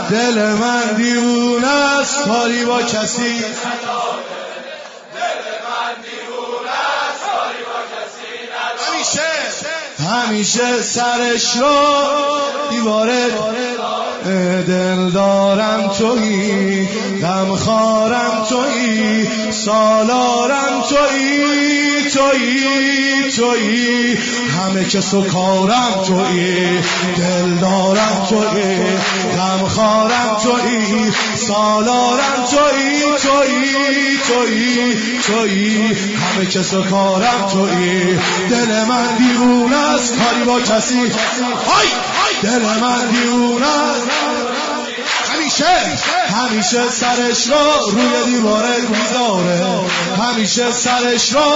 دل من دیوونه است کاری با کسی همیشه سرش رو دیواره دل دارم تویی غمخوارم تویی سالارم تویی تویی همه کس و کارم تویی دل دارم تویی غمخوارم تویی سالارم تویی همه کس و کارم تویی دل من دیوونه است کاری با کسی دل من دیوونه است همیشه سرش رو روی دیواره میذاره همیشه سرش رو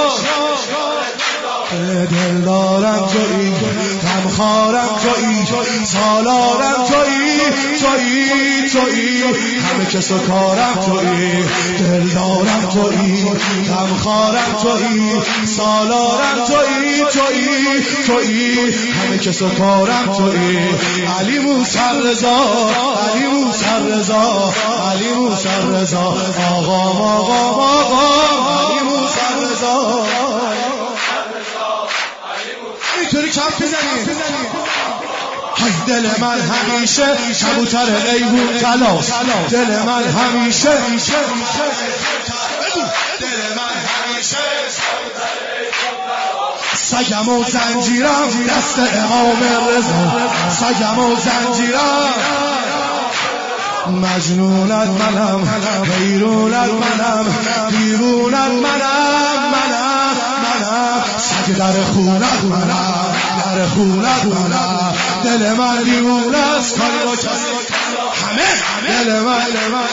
دل دارم تویی غمخوارم تویی سالارم تویی همه کس و کارم تویی دل دارم تویی غمخوارم تویی سالارم تویی همه کس و کارم تویی علی موسی رضا آقا علی موسی رضا اینطوری کف بزنی های دل من همیشه کبوتر ایوون تلاس دل من همیشه سگم و زنجیرم دست امام رضا سگم و زنجیرم مجنونت منم حیرونت منم دیوونت منم سگ در خونت منم دل من دیوونه است کاری با کسی همه دل من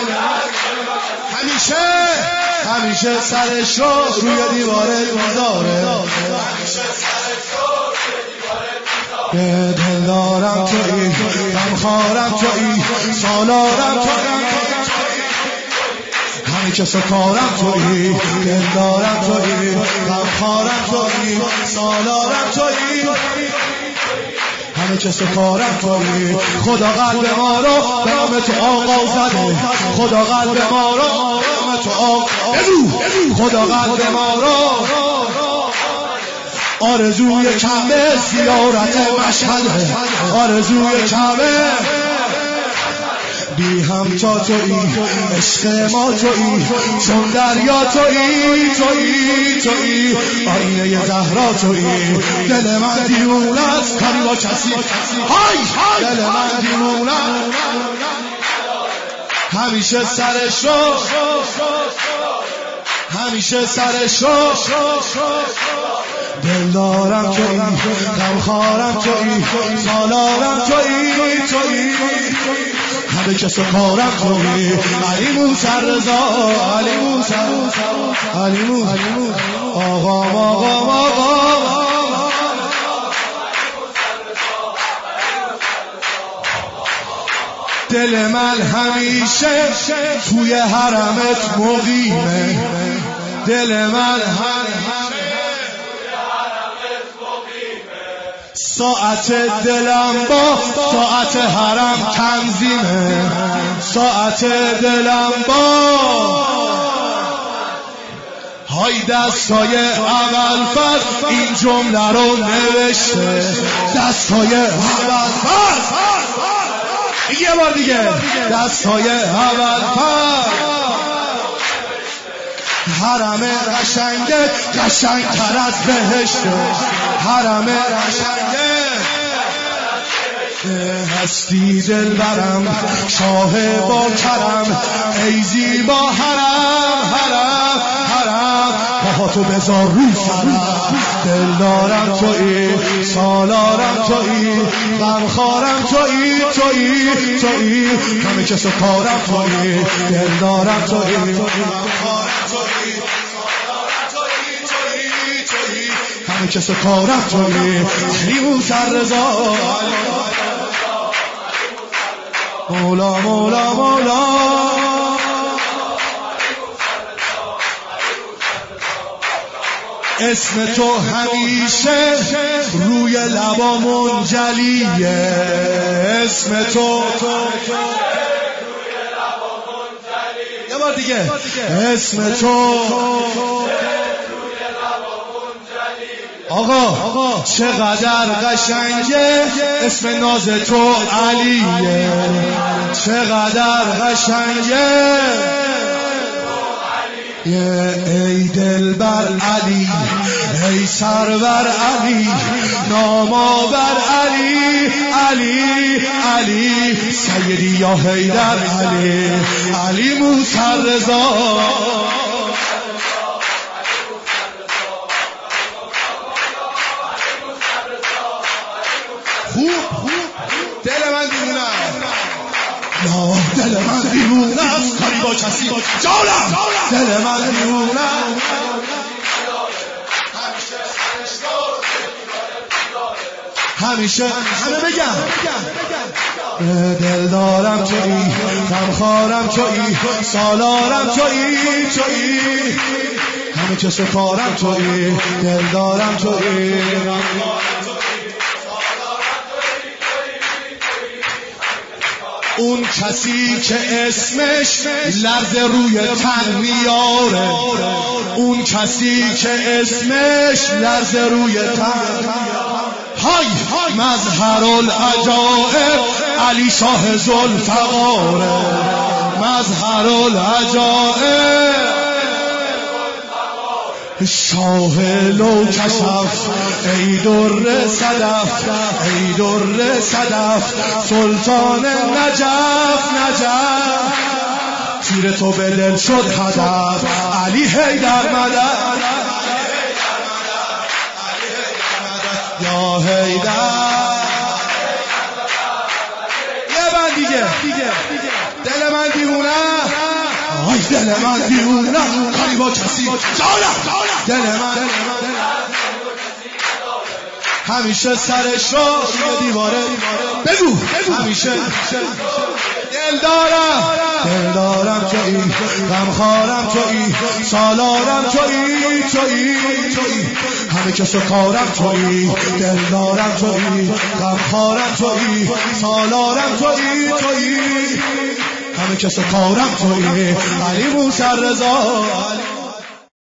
همیشه سرش رو روی دیواره میذاره دل دارم تویی غمخوارم تویی سالارم تویی همه کس و کارم تویی دل دارم تویی غمخوارم تویی سالارم تویی همه کس و کارم تویی خدا قلب ما رو به نام تو آقا زده خدا قلب ما رو به نام تو آقا خدا قلب ما رو آرزوی کعبه زیارت مشهده آرزوی کعبه بی همتا تویی عشق ما تویی چون دریا تویی آینه زهرا تویی دل من دیوونه است کاری با کسی دل من دیوونه همیشه سرش رو دل دارم تویی غمخوارم تویی سالارم تویی همه کس و کارم تویی علی موسی رضا آقا دل من همیشه توی حرمت مقیمه دل من ساعت دلم با ساعت حرم تنظیمه ساعت دلم با های دستای اول فرد این جمله رو نوشته دستای اول فرد یه بار دیگه دستای اول فرد حرم قشنگه قشنگتر از بهشته حرم قشنگه هستی دلبرم شاه با کرم ای زیبا حرم پاهاتو بذار رو سرم دل دارم تویی سالارم تویی غمخوارم تویی همه کس و کارم تویی دل دارم تویی غمخوارم تویی همه کس و کارم تویی علی موسی رضا مولا اسم تو همیشه روی لبا منجلیه اسم تو بار دیگه اسم تو آقا چقدر قشنگه اسم ناز تو علیه چقدر قشنگه ای دلبر علی ای سرور علی نامآور علی علی علی سیدی یا حیدر علی علی موسی رضا خوب دل من دیوونه یا دل من دیوونه است کاری با کسی جانم دل من دیوونه همیشه همه بگم دل دارم تویی غمخوارم تویی سالارم تویی همه کس و کارم تویی دل دارم تویی اون کسی که اسمش لرز روی تن میاره اون کسی که اسمش لرز روی تن های مظهر العجائب علی شاه ذوالفقاره مظهر العجائب شاه لو کشف ای در صدف ای در صدف سلطان نجف تیر تو به دل شد هدف علی حیدر مدد یا حیدر یه بند دیگه دل من دیوونه آی دل من دیوونه کاری با کسی جانم دل من همیشه سرش رو روی دیواره بگو همیشه دل دارم تویی غمخوارم تویی سالارم تویی همه کس و کارم تویی دل دارم تویی غمخوارم تویی سالارم تویی همه کس و کارم تویی علی موسی رضا